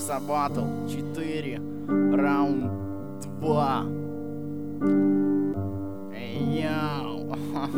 Леса Батл 4, раунд 2. Йоу.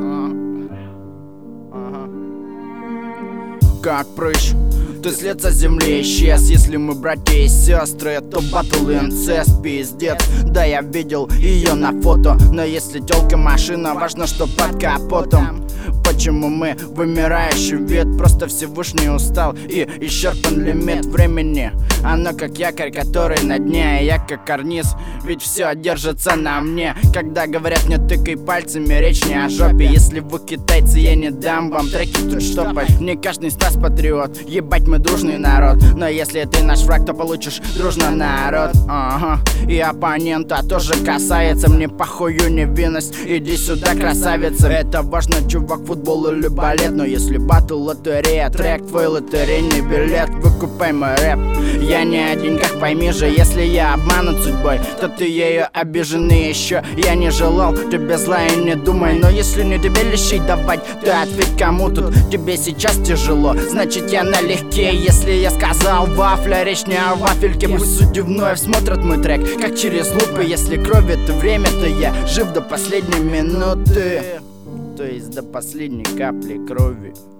Ага. Как прыщ, ты след со земли исчез. Если мы братья и сестры, то батл инцест, пиздец. Да, я видел ее на фото, но если тёлка машина, важно, что под капотом. Почему мы вымирающий вид? Просто Всевышний устал и исчерпан лимит времени. Оно как якорь, который на дне, а я как карниз, ведь все держится на мне. Когда говорят не тыкай пальцами, речь не о жопе. Если вы китайцы, я не дам вам треки тут штопать. Не каждый Стас патриот, ебать мы дружный народ. Но если ты наш враг, то получишь дружно народ. Ага. И оппонента тоже касается. Мне похую невинность, иди сюда, красавица. Это важно, чувак, футбол или балет. Но если батл, лотерея, трек, твой лотерейный билет, выкупай мой рэп. Я не о деньгах, пойми же, если я обманут судьбой, то ты ею обижен и еще я не желал тебе зла и не думай. Но если не тебе лещей давать, то ответь, кому тут тебе сейчас тяжело. Значит я налегке, если я сказал вафля, речь не о вафельке. Пусть судьи вновь смотрят мой трек, как через лупы. Если кровь это время, то я жив до последней минуты, то есть до последней капли крови.